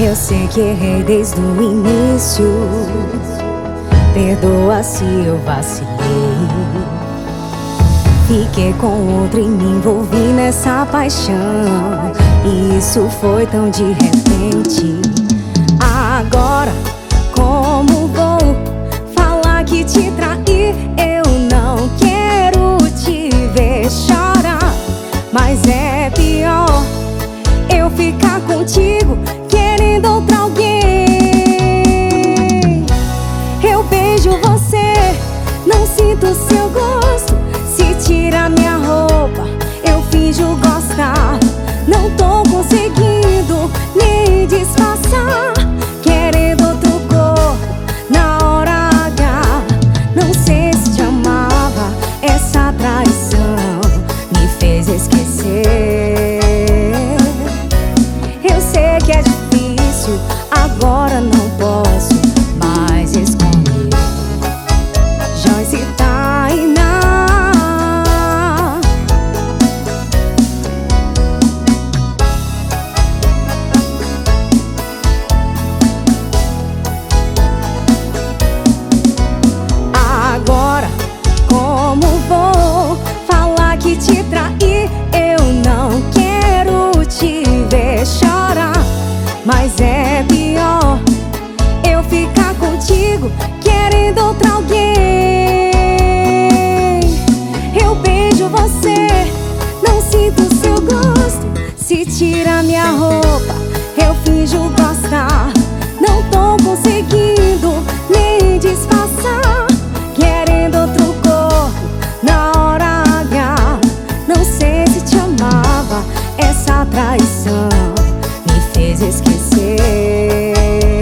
Eu sei que errei desde o início. Perdoa se eu vacilei. Fiquei com outro e me envolvi nessa paixão. E isso foi tão de repente. Agora, como vou falar que te traí? Eu não quero te ver chorar, mas é pior eu ficar contigo querendo outra alguém. Eu beijo você, não sinto seu gosto. Se tira minha roupa, eu finjo gostar. Não tô conseguindo me disfarçar, querendo outro corpo na hora H. Não sei se te amava, essa traição me fez esquecer. Eu sei que é difícil, agora não posso mais esconder. Joyce e Tainá, agora como vou falar que te traí? Eu não quero te ver chorar, mas é pior eu ficar contigo querendo outra alguém. Eu beijo você, não sinto seu gosto. Se tira minha roupa, eu finjo gostar. Não tô conseguindo me disfarçar, querendo outro corpo na hora H. Não sei se te amava, essa traição me fez esquecer.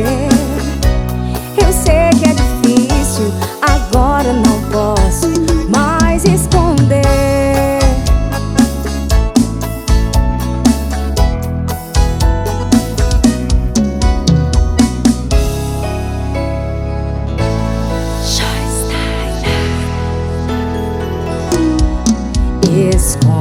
Eu sei que é difícil, agora não posso mais esconder. Esconde